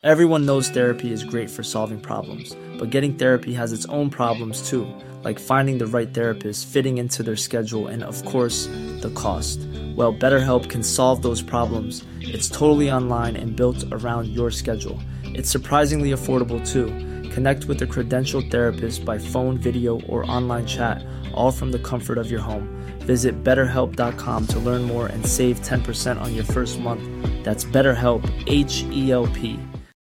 Everyone knows therapy is great for solving problems, but getting therapy has its own problems too, like finding the right therapist, fitting into their schedule, and of course, the cost. Well, BetterHelp can solve those problems. It's totally online and built around your schedule. It's surprisingly affordable too. Connect with a credentialed therapist by phone, video, or online chat, all from the comfort of your home. Visit BetterHelp.com to learn more and save 10% on your first month. That's BetterHelp, H-E-L-P.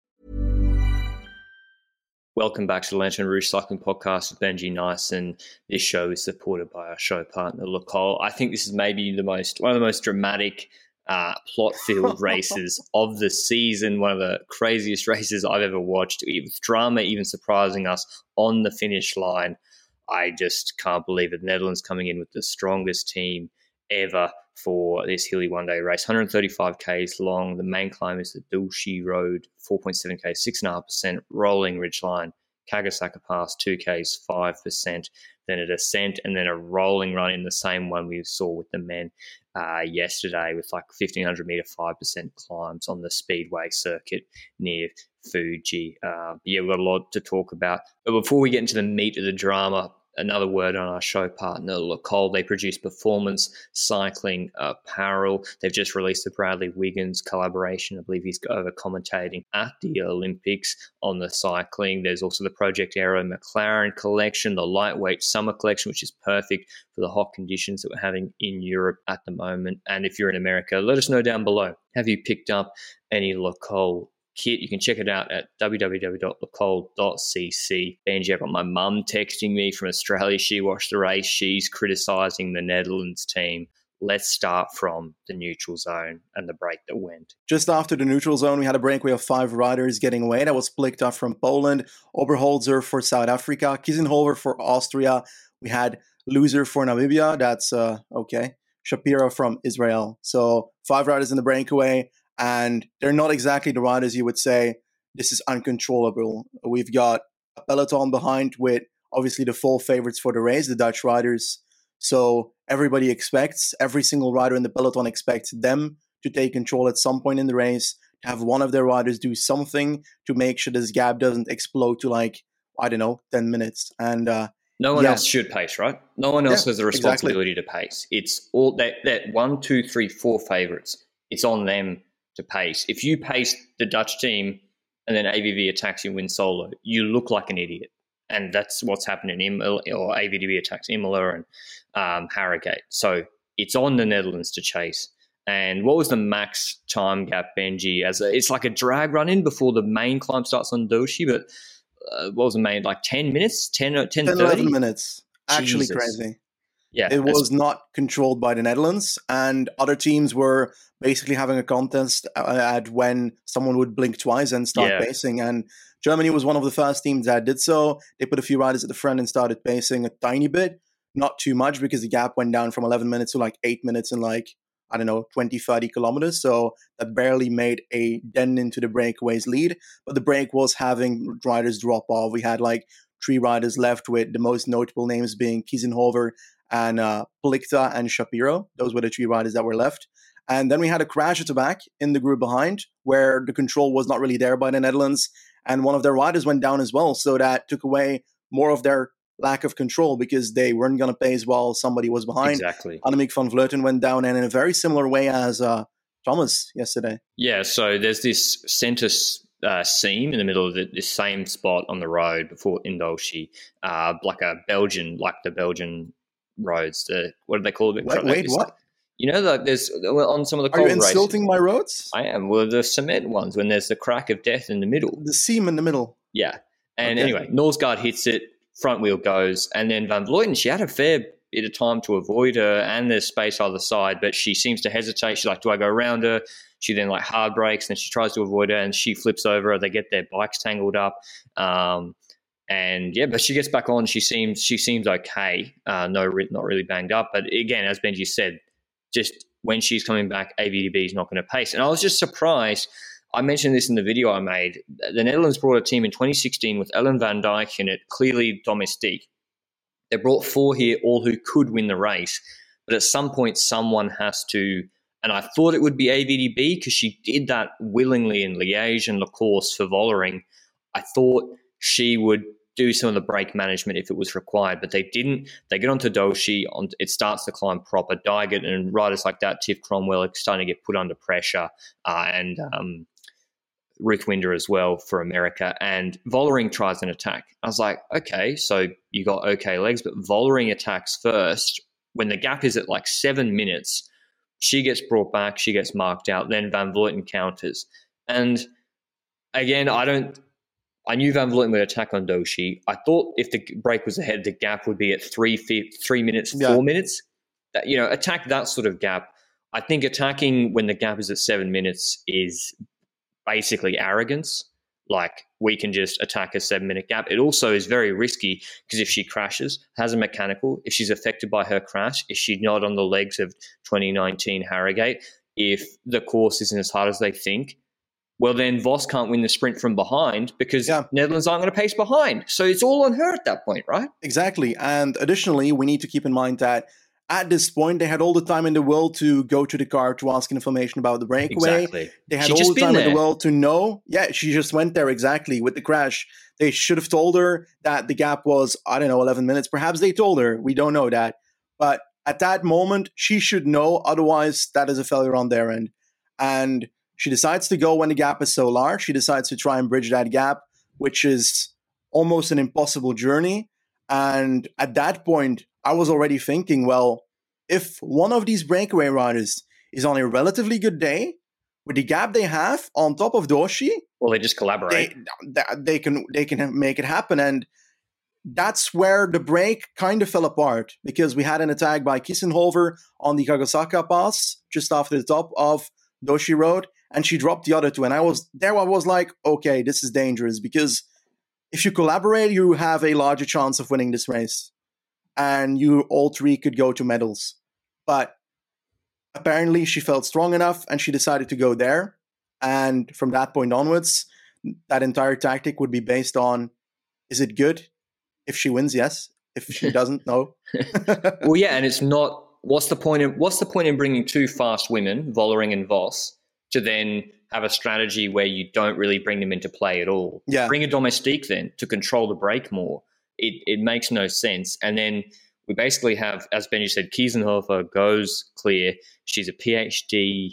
Welcome back to the Lanterne Rouge Cycling Podcast with Benji Nice, and this show is supported by our show partner, Le Col. I think this is maybe one of the most dramatic plot-filled races of the season, one of the craziest races I've ever watched, with drama even surprising us on the finish line. I just can't believe it. The Netherlands coming in with the strongest team ever for this hilly one-day race. 135 Ks long. The main climb is the Dulci Road, 4.7 Ks, 6.5%, rolling ridgeline, Kagasaka Pass, 2 Ks, 5%, then a descent, and then a rolling run in the same one we saw with the men yesterday with like 1,500 metre, 5% climbs on the Speedway circuit near Fuji. We've got a lot to talk about. But before we get into the meat of the drama, another word on our show partner, Le Col. They produce performance cycling apparel. They've just released the Bradley Wiggins collaboration. I believe he's over commentating at the Olympics on the cycling. There's also the Project Aero McLaren collection, the lightweight summer collection, which is perfect for the hot conditions that we're having in Europe at the moment. And if you're in America, let us know down below. Have you picked up any Le Col kit? You can check it out at www.lecol.cc. Benji, I've got my mum texting me from Australia. She watched the race. She's criticising the Netherlands team. Let's start from the neutral zone and the break that went. Just after the neutral zone, we had a breakaway of 5 riders getting away. That was Pliktov from Poland, Oberholzer for South Africa, Kiesenhover for Austria. We had Loser for Namibia. That's okay. Shapiro from Israel. So 5 riders in the breakaway. And they're not exactly the riders you would say this is uncontrollable. We've got a peloton behind with obviously the full favorites for the race, the Dutch riders. So every single rider in the peloton expects them to take control at some point in the race, to have one of their riders do something to make sure this gap doesn't explode to 10 minutes. And no one else should pace, right? No one else has the responsibility to pace. It's all that 1, 2, 3, 4 favorites. It's on them to pace. If you pace the Dutch team and then AVV attacks you and wins solo, you look like an idiot. And that's what's happened in Imola, or AVDB attacks Imola and Harrogate. So it's on the Netherlands to chase. And what was the max time gap, Benji? It's like a drag run in before the main climb starts on Dulci, but what was the main, 10 minutes? 10 11 minutes. Actually Jesus. Crazy. Yeah, it was not controlled by the Netherlands, and other teams were basically having a contest at when someone would blink twice and start pacing. And Germany was one of the first teams that did so. They put a few riders at the front and started pacing a tiny bit, not too much, because the gap went down from 11 minutes to 8 minutes in 20, 30 kilometers. So that barely made a dent into the breakaways lead. But the break was having riders drop off. We had 3 riders left, with the most notable names being Kiesenhover and Plikta and Shapiro. Those were the 3 riders that were left. And then we had a crash at the back in the group behind, where the control was not really there by the Netherlands. And one of their riders went down as well. So that took away more of their lack of control, because they weren't going to pace while somebody was behind. Exactly. Annemiek van Vleuten went down, and in a very similar way as Thomas yesterday. Yeah, so there's this centre seam in the middle of this same spot on the road before Indulci, the Belgian roads. What do they call it? Wait, what? You know, there's on some of the cold races. Are you races, insulting my roads? I am. Well, the cement ones, when there's the crack of death in the middle. The seam in the middle. Yeah. And anyway, Norsgaard hits it, front wheel goes, and then Van Vleuten, she had a fair bit of time to avoid her, and there's space either side, but she seems to hesitate. She's like, do I go around her? She then hard brakes, and then she tries to avoid her, and she flips over her. They get their bikes tangled up. But she gets back on. She seems okay. Not really banged up. But again, as Benji said, just when she's coming back, AVDB is not going to pace. And I was just surprised. I mentioned this in the video I made. The Netherlands brought a team in 2016 with Ellen van Dijk in it, clearly domestique. They brought 4 here, all who could win the race. But at some point, someone has to And I thought it would be AVDB because she did that willingly in Liège and La Course for Vollering. I thought she would do some of the brake management if it was required, but they didn't. They get onto Doshi, it starts to climb proper. Dygert and riders like that, Tiff Cromwell, are starting to get put under pressure, and Ruth Winder as well for America. And Vollering tries an attack. I was like, okay, so you got okay legs, but Vollering attacks first. When the gap is at like 7 minutes, she gets brought back, she gets marked out, then Van Vleuten counters. And again, I knew Van Vleuten would attack on Doshi. I thought if the break was ahead, the gap would be at 3 minutes, 4 minutes. Attack that sort of gap. I think attacking when the gap is at 7 minutes is basically arrogance. Like, we can just attack a 7-minute gap. It also is very risky because if she crashes, has a mechanical, if she's affected by her crash, if she's not on the legs of 2019 Harrogate, if the course isn't as hard as they think, well, then Vos can't win the sprint from behind because Netherlands aren't going to pace behind. So it's all on her at that point, right? Exactly. And additionally, we need to keep in mind that at this point, they had all the time in the world to go to the car to ask information about the breakaway. Exactly. They had all the time in the world to know. Yeah, she just went there exactly with the crash. They should have told her that the gap was, 11 minutes. Perhaps they told her. We don't know that. But at that moment, she should know. Otherwise, that is a failure on their end. And she decides to go when the gap is so large. She decides to try and bridge that gap, which is almost an impossible journey. And at that point, I was already thinking, well, if one of these breakaway riders is on a relatively good day, with the gap they have on top of Doshi, well, they just collaborate. They can make it happen. And that's where the break kind of fell apart, because we had an attack by Kiesenhofer on the Kagasaka pass just after the top of Doshi Road, and she dropped the other two. And I was like, okay, this is dangerous, because if you collaborate, you have a larger chance of winning this race. And you all three could go to medals. But apparently she felt strong enough and she decided to go there. And from that point onwards, that entire tactic would be based on, is it good? If she wins, yes. If she doesn't, no. Well, yeah, and it's not, what's the point in bringing two fast women, Vollering and Vos, to then have a strategy where you don't really bring them into play at all? Yeah. Bring a domestique then to control the break more. It makes no sense. And then we basically have, as Benji said, Kiesenhofer goes clear. She's a PhD,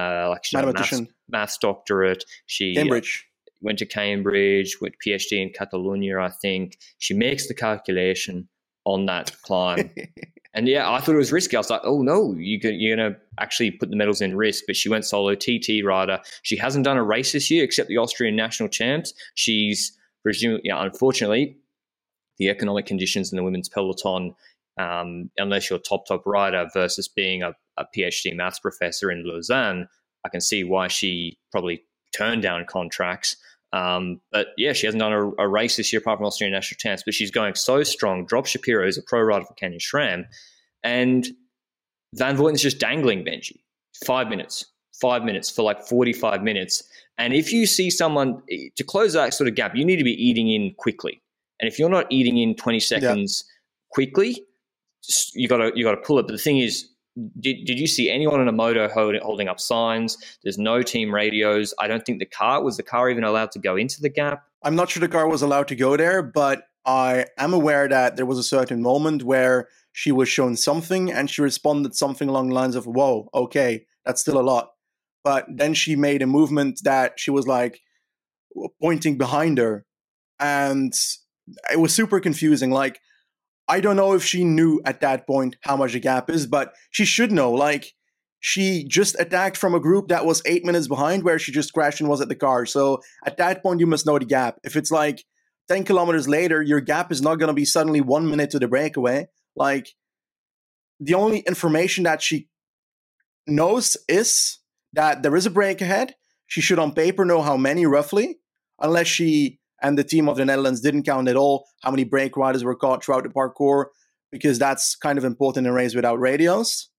maths doctorate. She Cambridge. Went to Cambridge, went PhD in Catalonia, I think. She makes the calculation on that climb. And yeah, I thought it was risky. I was like, oh no, you're going to actually put the medals in risk. But she went solo, TT rider. She hasn't done a race this year except the Austrian national champs. She's presumably, unfortunately, the economic conditions in the women's peloton, unless you're a top rider versus being a PhD maths professor in Lausanne, I can see why she probably turned down contracts. But yeah, she hasn't done a race this year apart from Austrian national champs, but she's going so strong. Drop Shapiro is a pro rider for Canyon SRAM. And Van Vleuten's just dangling Benji. 5 minutes for like 45 minutes. And if you see someone, to close that sort of gap, you need to be eating in quickly. And if you're not eating in 20 seconds quickly, you got to pull it. But the thing is, did you see anyone on a moto holding up signs? There's no team radios. I don't think the car even allowed to go into the gap? I'm not sure the car was allowed to go there, but I am aware that there was a certain moment where she was shown something and she responded something along the lines of, whoa, okay, that's still a lot. But then she made a movement that she was like pointing behind her. And it was super confusing. Like, I don't know if she knew at that point how much the gap is, but she should know. Like, she just attacked from a group that was 8 minutes behind where she just crashed and was at the car. So at that point, you must know the gap. If it's like 10 kilometers later, your gap is not going to be suddenly 1 minute to the breakaway. Like, the only information that she knows is that there is a break ahead. She should on paper know how many roughly, unless she and the team of the Netherlands didn't count at all how many break riders were caught throughout the parcours, because that's kind of important in a race without radios.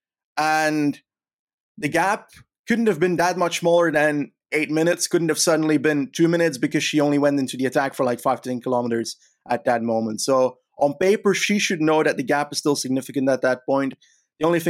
And the gap couldn't have been that much smaller than 8 minutes, couldn't have suddenly been 2 minutes, because she only went into the attack for like 5 to 10 kilometers at that moment. So on paper, she should know that the gap is still significant at that point. The only thing she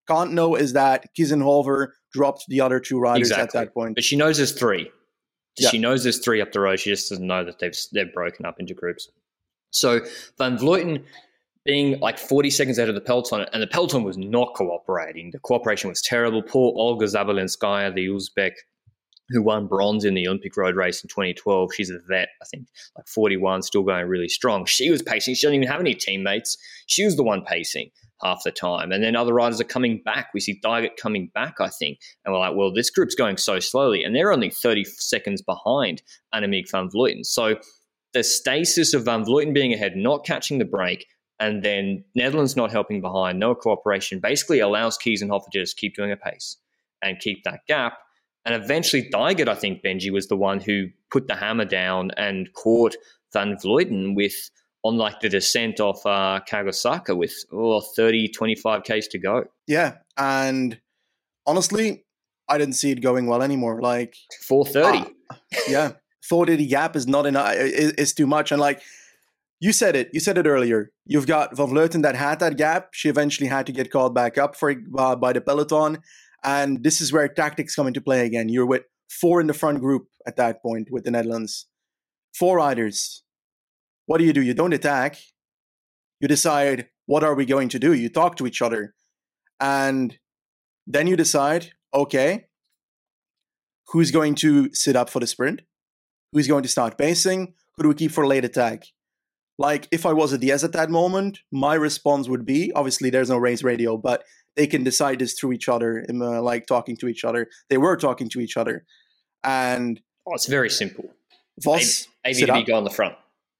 can't know is that Kiesenhofer dropped the other two riders at that point. But she knows there's three. She knows there's three up the road. She just doesn't know that they've broken up into groups. So Van Vleuten being like 40 seconds ahead of the peloton, and the peloton was not cooperating. The cooperation was terrible. Poor Olga Zabelinskaya, the Uzbek, who won bronze in the Olympic road race in 2012. She's a vet, I think, like 41, still going really strong. She was pacing. She didn't even have any teammates. She was the one pacing half the time. And then other riders are coming back. We see Dygert coming back, I think. And we're like, well, this group's going so slowly. And they're only 30 seconds behind Annemiek van Vleuten. So the stasis of Van Vleuten being ahead, not catching the break, and then Netherlands not helping behind, no cooperation, basically allows Kiesenhofer to just keep doing a pace and keep that gap. And eventually Dygert, I think, Benji, was the one who put the hammer down and caught Van Vleuten on like the descent off Kagasaka with 30, 25 Ks to go. Yeah, and honestly, I didn't see it going well anymore. Like 4:30. Yeah, 4:30 gap is not enough. It's too much. And like you said it earlier. You've got Van Vleuten that had that gap. She eventually had to get called back up by the peloton. And this is where tactics come into play again. You're with 4 in the front group at that point with the Netherlands. 4 riders. What do? You don't attack. You decide, what are we going to do? You talk to each other. And then you decide, okay, who's going to sit up for the sprint? Who's going to start pacing? Who do we keep for late attack? Like, if I was a Diaz at that moment, my response would be, obviously there's no race radio, but they can decide this through each other, like talking to each other. They were talking to each other. And it's very simple. Vos, AVV go on the front.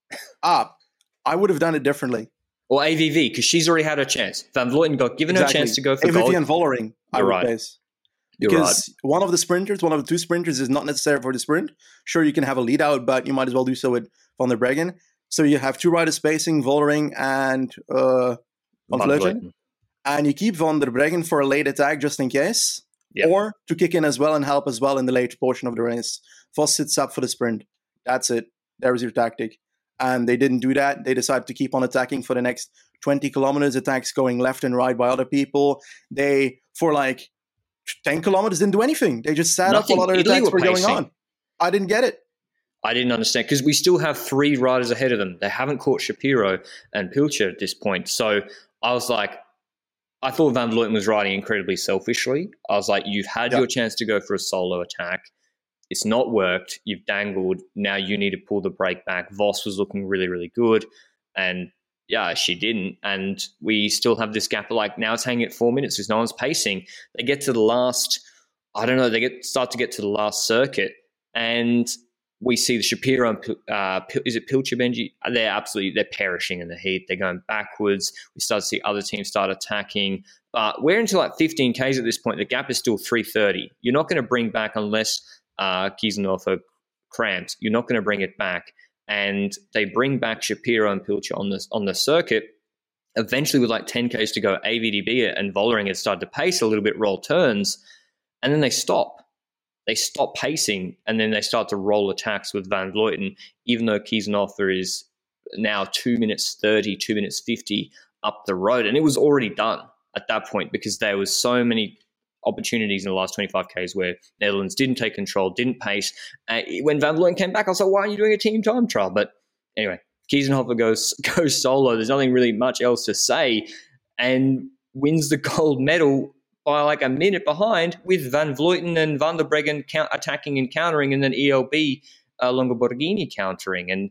I would have done it differently. Or AVV, because she's already had her chance. Van Vleuten got given her chance to go for gold. AVV and Vollering, I would pace. Because one of the 2 sprinters is not necessary for the sprint. Sure, you can have a lead out, but you might as well do so with Van der Breggen. So you have 2 riders spacing, Vollering and Van Vleuten. And you keep Van der Breggen for a late attack just in case. Yep. Or to kick in as well and help as well in the late portion of the race. Vos sits up for the sprint. That's it. There is your tactic. And they didn't do that. They decided to keep on attacking for the next 20 kilometers, attacks going left and right by other people. They, for like 10 kilometers, didn't do anything. They just sat up while other attacks were going on. I didn't get it. I didn't understand, because we still have 3 riders ahead of them. They haven't caught Shapiro and Pilcher at this point. So I was like, I thought Van Vleuten was riding incredibly selfishly. I was like, you've had your chance to go for a solo attack. It's not worked. You've dangled. Now you need to pull the brake back. Vos was looking really, really good. And yeah, she didn't. And we still have this gap. Like, now it's hanging at 4 minutes because no one's pacing. They get to the last, I don't know, start to get to the last circuit. And we see the Shapiro and is it Pilcher, Benji? They're perishing in the heat. They're going backwards. We start to see other teams start attacking. But we're into like 15 Ks at this point. The gap is still 3:30. You're not going to bring back unless Kiesenhofer cramps. You're not going to bring it back. And they bring back Shapiro and Pilcher on the circuit. Eventually, with like 10 Ks to go, AVDB and Vollering had started to pace a little bit, roll turns, and then they stop. They stop pacing, and then they start to roll attacks with Van Vleuten, even though Kiesenhofer is now 2 minutes 30, 2 minutes 50 up the road. And it was already done at that point because there was so many opportunities in the last 25 Ks where Netherlands didn't take control, didn't pace. When Van Vleuten came back, I was like, why aren't you doing a team time trial? But anyway, Kiesenhofer goes solo. There's nothing really much else to say, and wins the gold medal by like a minute behind, with Van Vleuten and Van der Breggen attacking and countering, and then ELB Longoborghini countering. And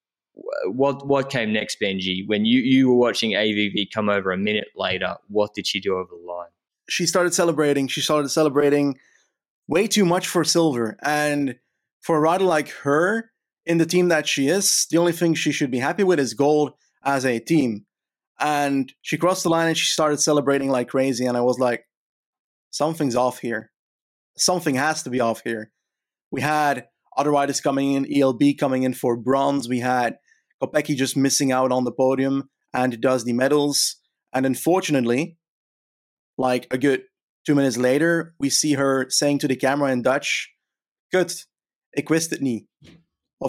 what came next, Benji? When you were watching AVV come over a minute later, what did she do over the line? She started celebrating. She started celebrating way too much for silver. And for a rider like her, in the team that she is, the only thing she should be happy with is gold as a team. And she crossed the line and she started celebrating like crazy. And I was like, something's off here. Something has to be off here. We had other riders coming in, ELB coming in for bronze. We had Kopecky just missing out on the podium and does the medals. And unfortunately, like a good 2 minutes later, we see her saying to the camera in Dutch, "Kut, ik wist het niet."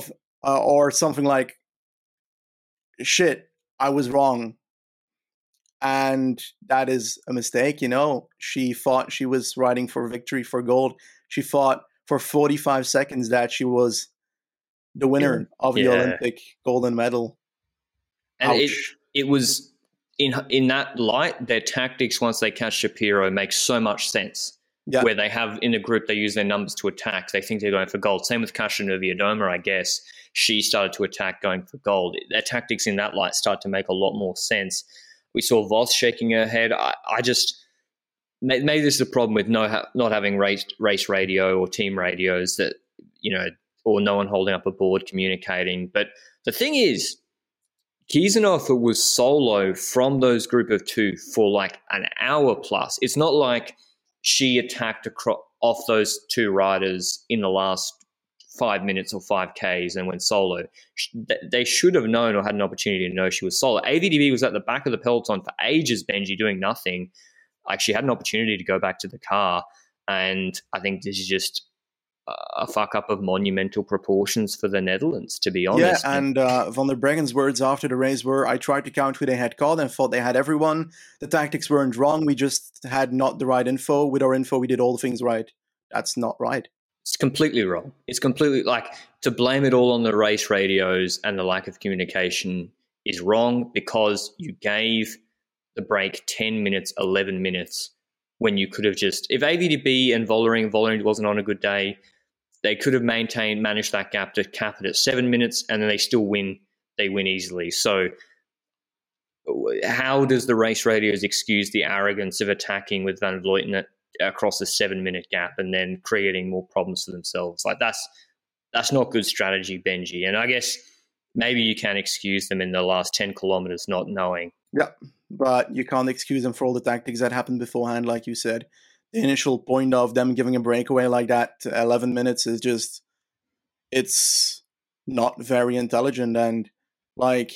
Or something like, "Shit, I was wrong." And that is a mistake, you know. She thought she was riding for victory, for gold. She thought for 45 seconds that she was the winner of the Olympic golden medal. And it was in that light, their tactics once they catch Shapiro makes so much sense. Yeah. Where they have in a group, they use their numbers to attack. They think they're going for gold. Same with Kasia Niewiadoma, I guess. She started to attack going for gold. Their tactics in that light start to make a lot more sense. We saw Vos shaking her head. I just maybe this is a problem with not having race radio or team radios that, you know, or no one holding up a board communicating. But the thing is, Kiesenhofer was solo from those group of two for like an hour plus. It's not like she attacked off those two riders in the last 5 minutes or 5Ks and went solo. They should have known or had an opportunity to know she was solo. AVDB was at the back of the peloton for ages, Benji, doing nothing. Like, she had an opportunity to go back to the car. And I think this is just a fuck up of monumental proportions for the Netherlands, to be honest. Yeah, and Van der Breggen's words after the race were, I tried to count who they had caught and thought they had everyone. The tactics weren't wrong. We just had not the right info. With our info, we did all the things right. That's not right. It's completely wrong. It's completely, like, to blame it all on the race radios and the lack of communication is wrong, because you gave the break 10 minutes, 11 minutes, when you could have just, if AVDB and Vollering wasn't on a good day, they could have managed that gap to cap it at 7 minutes, and then they still win. They win easily. So how does the race radios excuse the arrogance of attacking with Van Vleuten across a 7 minute gap and then creating more problems for themselves? Like, that's not good strategy, Benji. And I guess maybe you can excuse them in the last 10 kilometers not knowing. Yeah, but you can't excuse them for all the tactics that happened beforehand, like you said. The initial point of them giving a breakaway like that to 11 minutes is just, it's not very intelligent. And, like,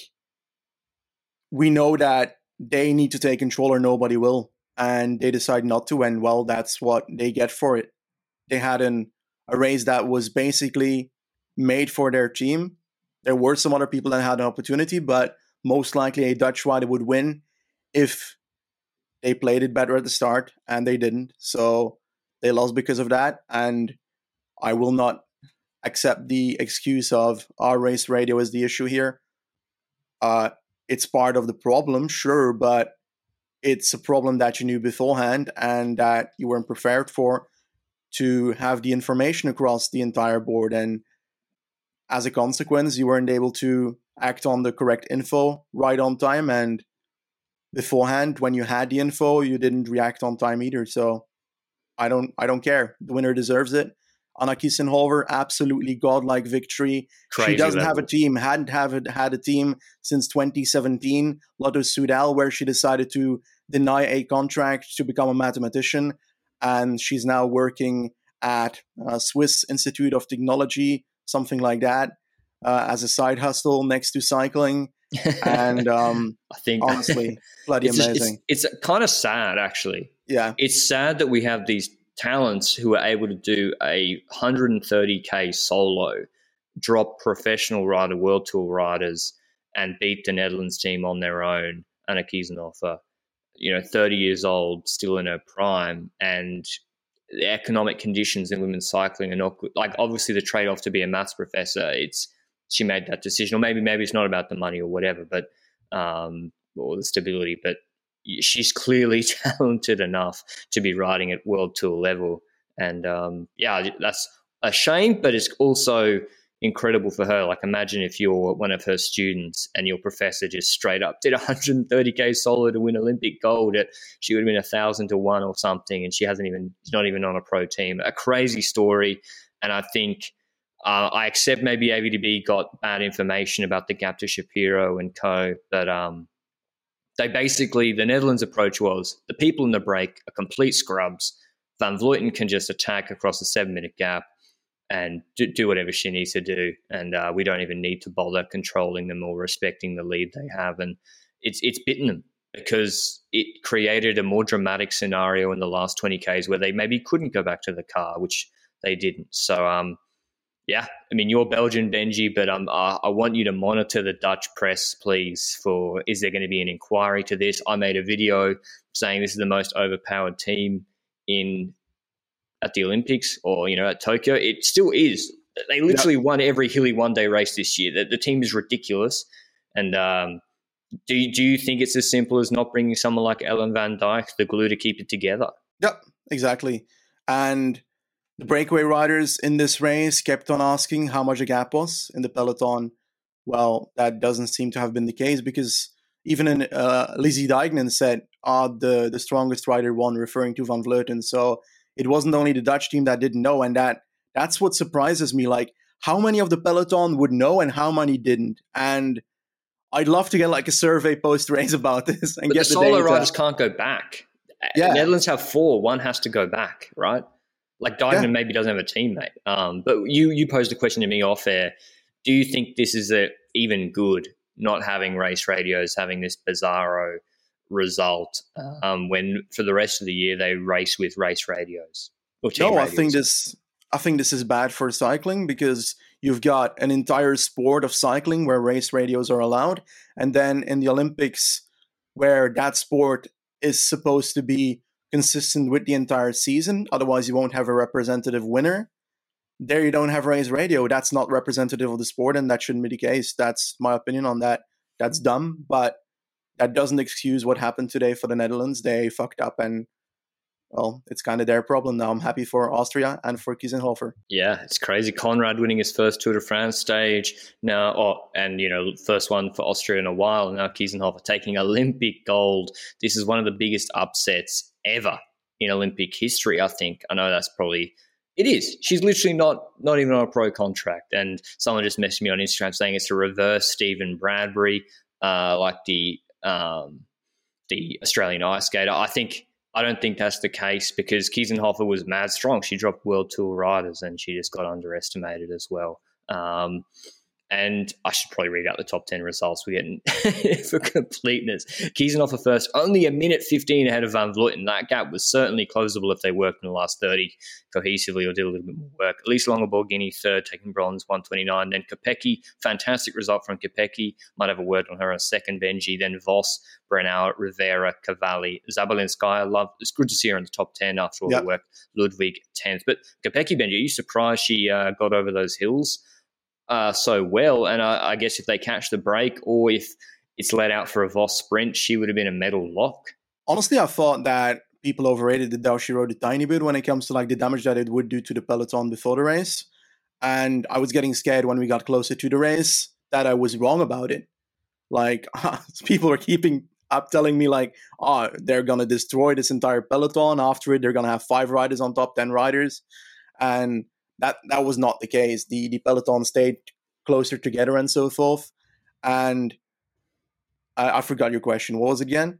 we know that they need to take control or nobody will. And they decide not to, and, well, that's what they get for it. They had a race that was basically made for their team. There were some other people that had an opportunity, but most likely a Dutch rider would win if they played it better at the start, and they didn't. So they lost because of that, and I will not accept the excuse of our race radio is the issue here. It's part of the problem, sure, but it's a problem that you knew beforehand and that you weren't prepared for, to have the information across the entire board. And as a consequence, you weren't able to act on the correct info right on time. And beforehand, when you had the info, you didn't react on time either. So I don't care. The winner deserves it. Anna Kiesenhofer, absolutely godlike victory. Crazy she doesn't level. Have a team, hadn't had a team since 2017, Lotto Soudal, where she decided to deny a contract to become a mathematician. And she's now working at Swiss Institute of Technology, something like that, as a side hustle next to cycling. And I think honestly, bloody amazing. It's kind of sad, actually. Yeah. It's sad that we have these talents who are able to do a 130K solo, drop professional rider, World Tour riders, and beat the Netherlands team on their own. Anna Kiesenhofer, 30 years old, still in her prime, and the economic conditions in women's cycling are not good. Like, obviously the trade-off to be a maths professor, she made that decision, or maybe it's not about the money or whatever, but or the stability, but she's clearly talented enough to be riding at World Tour level. And that's a shame, but it's also incredible for her. Like, imagine if you're one of her students and your professor just straight up did 130K solo to win Olympic gold. She would have been 1,000 to 1 or something, and she's not even on a pro team. A crazy story. And I think I accept maybe AVDB got bad information about the gap to Shapiro and co, but the Netherlands' approach was the people in the break are complete scrubs. Van Vleuten can just attack across a 7 minute gap and do whatever she needs to do. And we don't even need to bother controlling them or respecting the lead they have. And it's bitten them, because it created a more dramatic scenario in the last 20Ks where they maybe couldn't go back to the car, which they didn't. So, yeah, I mean, you're Belgian, Benji, but I want you to monitor the Dutch press, please, for is there going to be an inquiry to this? I made a video saying this is the most overpowered team at the Olympics or, at Tokyo. It still is. They literally won every hilly one-day race this year. The team is ridiculous. And do you think it's as simple as not bringing someone like Ellen van Dijk, the glue to keep it together? Yep, exactly. And the breakaway riders in this race kept on asking how much the gap was in the peloton. Well, that doesn't seem to have been the case because even in Lizzie Deignan said the strongest rider won, referring to Van Vleuten. So it wasn't only the Dutch team that didn't know, and that's what surprises me. Like, how many of the peloton would know and how many didn't? And I'd love to get like a survey post-race about this and but get the data. solo riders can't go back. Yeah. The Netherlands have 4. One has to go back, right? Like Deignan maybe doesn't have a teammate. But you posed a question to me off air. Do you think this is even good, not having race radios, having this bizarro result when for the rest of the year they race with race radios? No, radios? I think this is bad for cycling because you've got an entire sport of cycling where race radios are allowed. And then in the Olympics, where that sport is supposed to be consistent with the entire season, otherwise you won't have a representative winner. There you don't have race radio. That's not representative of the sport, and that shouldn't be the case. That's my opinion on that. That's dumb, but that doesn't excuse what happened today for the Netherlands. They fucked up, and well, it's kind of their problem now. I'm happy for Austria and for Kiesenhofer. Yeah, it's crazy. Conrad winning his first Tour de France stage now, first one for Austria in a while. Now Kiesenhofer taking Olympic gold. This is one of the biggest upsets ever in Olympic history, I think. I know that's probably... It is. She's literally not even on a pro contract. And someone just messaged me on Instagram saying it's a reverse Stephen Bradbury, like the Australian ice skater. I don't think that's the case because Kiesenhofer was mad strong. She dropped World Tour riders and she just got underestimated as well. And I should probably read out the top 10 results we're getting for completeness. Kiesenhofer first, only a minute 15 ahead of Van Vleuten. That gap was certainly closable if they worked in the last 30 cohesively or did a little bit more work. Elise Longa-Borghini third, taking bronze, 129. Then Kopecky, fantastic result from Kopecky. Might have a word on her in a second. Benji, then Voss, Brennauer, Rivera, Cavalli, Zabelinskaya. It's good to see her in the top 10 after all the work. Ludwig, 10th. But Kopecky, Benji, are you surprised she got over those hills so well? And I guess if they catch the break or if it's let out for a Voss sprint, she would have been a medal lock. Honestly, I thought that people overrated the Dow. She rode a tiny bit when it comes to like the damage that it would do to the peloton before the race. And I was getting scared when we got closer to the race that I was wrong about it. Like people were keeping up telling me like, they're going to destroy this entire peloton. After it, they're going to have 5 riders on top 10 riders. And that was not the case. The peloton stayed closer together and so forth. And I forgot your question. What was it again?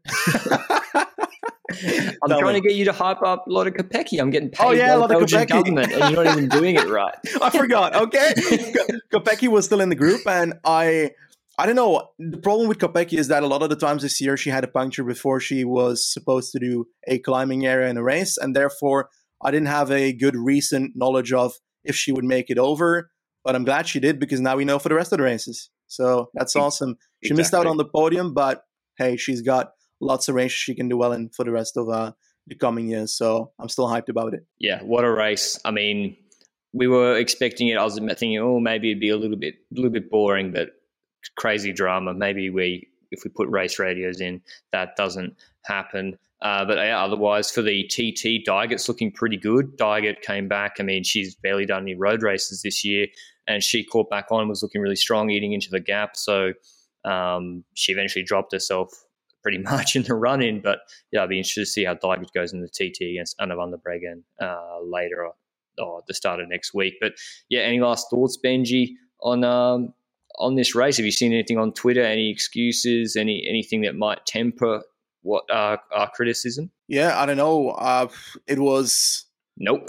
I'm trying to get you to hype up Lotte Kopecky. I'm getting paid by the Belgian government and you're not even doing it right. I forgot. Okay. Kopecky was still in the group and I don't know. The problem with Kopecky is that a lot of the times this year she had a puncture before she was supposed to do a climbing area in a race. And therefore, I didn't have a good recent knowledge of if she would make it over. But I'm glad she did because now we know for the rest of the races. So that's awesome. She missed out on the podium, but hey, she's got lots of races she can do well in for the rest of the coming years. So I'm still hyped about it. Yeah, what a race. I mean, we were expecting it. I was thinking, maybe it'd be a little bit boring, but crazy drama. Maybe if we put race radios in, that doesn't happen. But otherwise, for the TT, Dygett's looking pretty good. Dyget came back. I mean, she's barely done any road races this year, and she caught back on, was looking really strong, eating into the gap. So she eventually dropped herself pretty much in the run-in. But yeah, I'll be interested to see how Dyget goes in the TT against Anna van der Breggen later or at the start of next week. But yeah, any last thoughts, Benji, on this race? Have you seen anything on Twitter, any excuses, anything that might temper what our criticism? Yeah, I don't know. It was... Nope.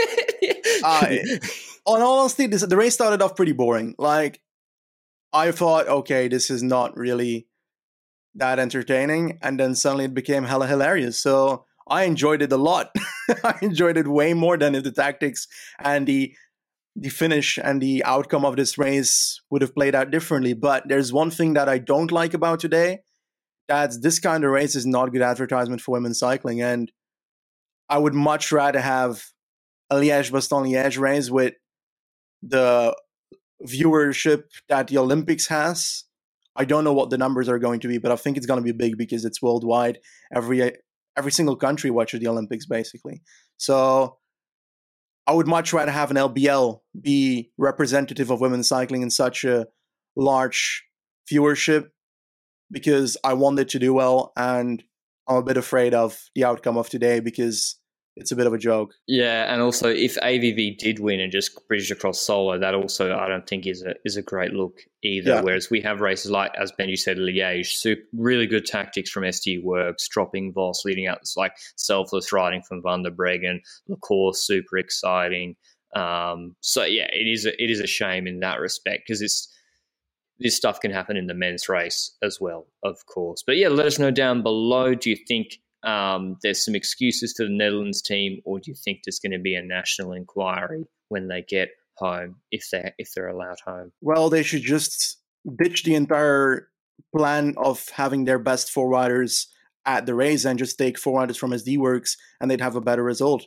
On honesty, the race started off pretty boring. Like, I thought, okay, this is not really that entertaining. And then suddenly it became hella hilarious. So I enjoyed it a lot. I enjoyed it way more than the tactics and the the finish and the outcome of this race would have played out differently. But there's one thing that I don't like about today, that this kind of race is not good advertisement for women's cycling. And I would much rather have a Liège-Bastogne-Liège race with the viewership that the Olympics has. I don't know what the numbers are going to be, but I think it's going to be big because it's worldwide. Every single country watches the Olympics, basically. So I would much rather have an LBL be representative of women's cycling in such a large viewership, because I want it to do well, and I'm a bit afraid of the outcome of today because it's a bit of a joke. Yeah, and also if AVV did win and just bridged across solo, that also I don't think is a great look either. Yeah. Whereas we have races like, as Benji said, Liège, really good tactics from SG Works, dropping Vos, leading out like selfless riding from Van der Breggen, Le Course, super exciting. So yeah, it is a shame in that respect, because this stuff can happen in the men's race as well, of course. But yeah, let us know down below. Do you think there's some excuses for the Netherlands team, or do you think there's going to be a national inquiry when they get home, if they're allowed home? Well, they should just ditch the entire plan of having their best 4 riders at the race and just take 4 riders from SD Works, and they'd have a better result.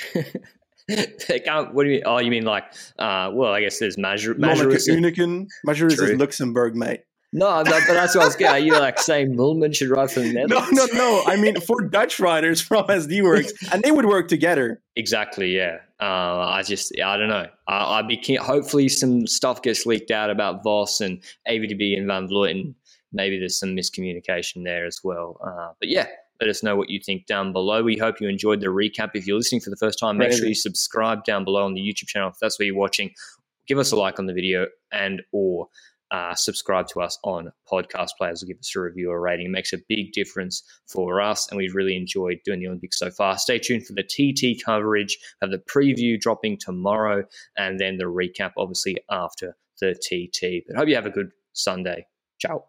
They can't. What do you mean? Oh, you mean like? Well, I guess there's Majerus. Majerus is Luxembourg, mate. No, but that's what I was getting. You're like saying Mulman should ride for the Netherlands? No. I mean, 4 Dutch riders from SD Works, and they would work together. Exactly, yeah. I don't know. I'd be keen. Hopefully some stuff gets leaked out about Vos and AVDB and Van Vleuten. Maybe there's some miscommunication there as well. But yeah, let us know what you think down below. We hope you enjoyed the recap. If you're listening for the first time, make sure you subscribe down below on the YouTube channel. If that's where you're watching, give us a like on the video, and or subscribe to us on podcast players. Will give us a review or rating. It makes a big difference for us, and we've really enjoyed doing the Olympics so far. Stay tuned for the TT coverage. Have the preview dropping tomorrow, and then the recap obviously after the TT. But hope you have a good Sunday. Ciao.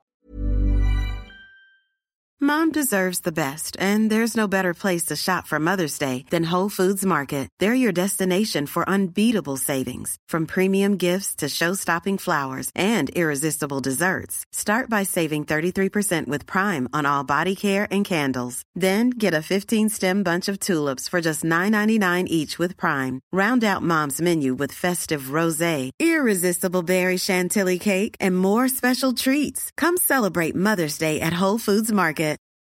Mom deserves the best, and there's no better place to shop for Mother's Day than Whole Foods Market. They're your destination for unbeatable savings, from premium gifts to show-stopping flowers and irresistible desserts. Start by saving 33% with Prime on all body care and candles. Then get a 15-stem bunch of tulips for just $9.99 each with Prime. Round out Mom's menu with festive rosé, irresistible berry chantilly cake, and more special treats. Come celebrate Mother's Day at Whole Foods Market.